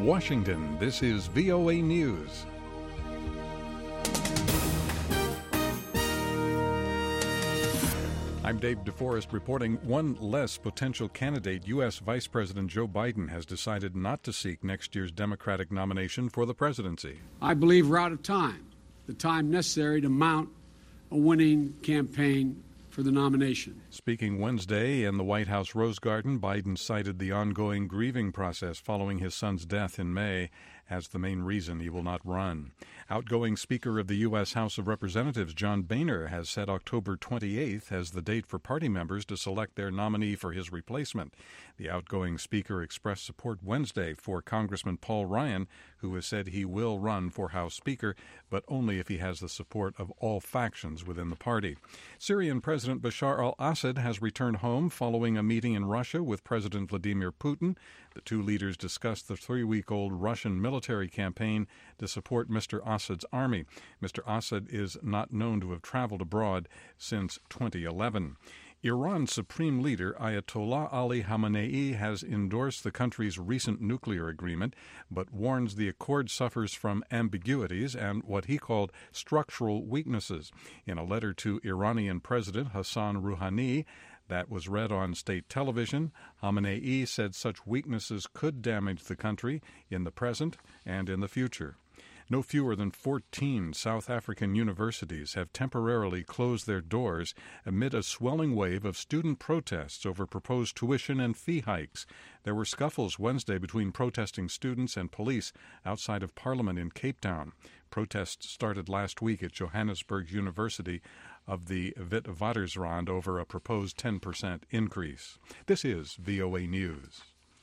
Washington, this is VOA News. I'm Dave DeForest reporting one less potential candidate. U.S. Vice President Joe Biden has decided not to seek next year's Democratic nomination for the presidency. I believe we're out of time, the time necessary to mount a winning campaign for the nomination. Speaking Wednesday in the White House Rose Garden, Biden cited the ongoing grieving process following his son's death in May as the main reason he will not run. Outgoing Speaker of the U.S. House of Representatives John Boehner has set October 28th as the date for party members to select their nominee for his replacement. The outgoing Speaker expressed support Wednesday for Congressman Paul Ryan, who has said he will run for House Speaker, but only if he has the support of all factions within the party. Syrian President Bashar al-Assad has returned home following a meeting in Russia with President Vladimir Putin. The two leaders discussed the 3-week-old Russian military campaign to support Mr. Assad's army. Mr. Assad is not known to have traveled abroad since 2011. Iran's supreme leader Ayatollah Ali Khamenei has endorsed the country's recent nuclear agreement, but warns the accord suffers from ambiguities and what he called structural weaknesses. In a letter to Iranian President Hassan Rouhani that was read on state television, Khamenei said such weaknesses could damage the country in the present and in the future. No fewer than 14 South African universities have temporarily closed their doors amid a swelling wave of student protests over proposed tuition and fee hikes. There were scuffles Wednesday between protesting students and police outside of Parliament in Cape Town. Protests started last week at Johannesburg University of the Witwatersrand over a proposed 10% increase. This is VOA News.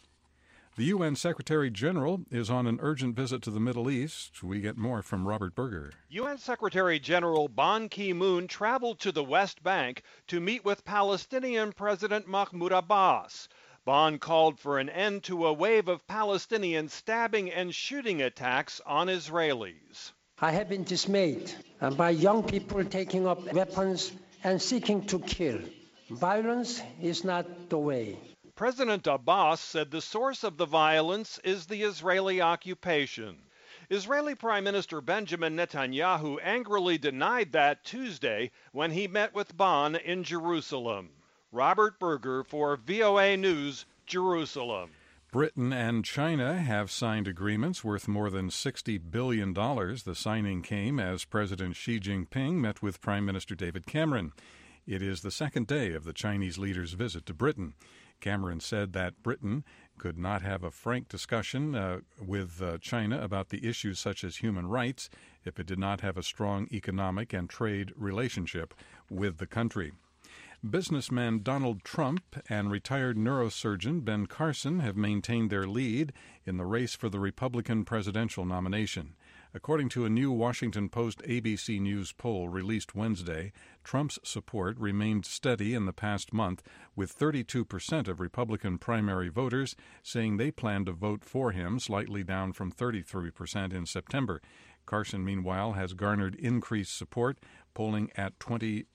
The UN Secretary General is on an urgent visit to the Middle East. We get more from Robert Berger. UN Secretary General Ban Ki-moon traveled to the West Bank to meet with Palestinian President Mahmoud Abbas. Ban called for an end to a wave of Palestinian stabbing and shooting attacks on Israelis. I have been dismayed by young people taking up weapons and seeking to kill. Violence is not the way. President Abbas said the source of the violence is the Israeli occupation. Israeli Prime Minister Benjamin Netanyahu angrily denied that Tuesday when he met with Ban in Jerusalem. Robert Berger for VOA News, Jerusalem. Britain and China have signed agreements worth more than $60 billion. The signing came as President Xi Jinping met with Prime Minister David Cameron. It is the second day of the Chinese leader's visit to Britain. Cameron said that Britain could not have a frank discussion with China about the issues such as human rights if it did not have a strong economic and trade relationship with the country. Businessman Donald Trump and retired neurosurgeon Ben Carson have maintained their lead in the race for the Republican presidential nomination. According to a new Washington Post ABC News poll released Wednesday, Trump's support remained steady in the past month, with 32% of Republican primary voters saying they plan to vote for him, slightly down from 33% in September. Carson, meanwhile, has garnered increased support, polling at 22%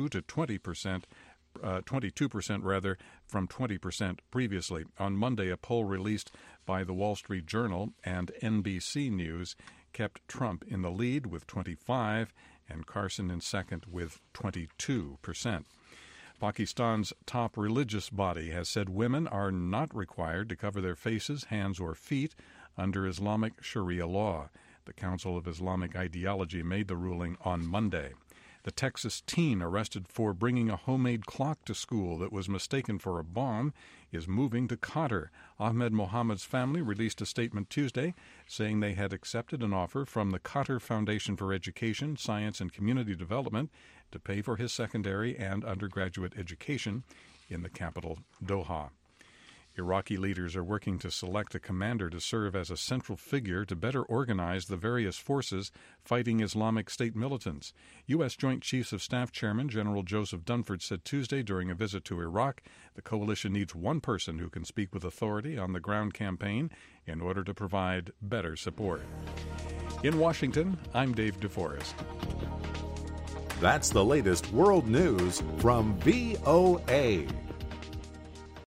from 20% previously. On Monday, a poll released by the Wall Street Journal and NBC News kept Trump in the lead with 25% and Carson in second with 22%. Pakistan's top religious body has said women are not required to cover their faces, hands, or feet under Islamic Sharia law. The Council of Islamic Ideology made the ruling on Monday. The Texas teen arrested for bringing a homemade clock to school that was mistaken for a bomb is moving to Qatar. Ahmed Mohammed's family released a statement Tuesday saying they had accepted an offer from the Qatar Foundation for Education, Science, and Community Development to pay for his secondary and undergraduate education in the capital, Doha. Iraqi leaders are working to select a commander to serve as a central figure to better organize the various forces fighting Islamic State militants. U.S. Joint Chiefs of Staff Chairman General Joseph Dunford said Tuesday during a visit to Iraq the coalition needs one person who can speak with authority on the ground campaign in order to provide better support. In Washington, I'm Dave DeForest. That's the latest world news from VOA.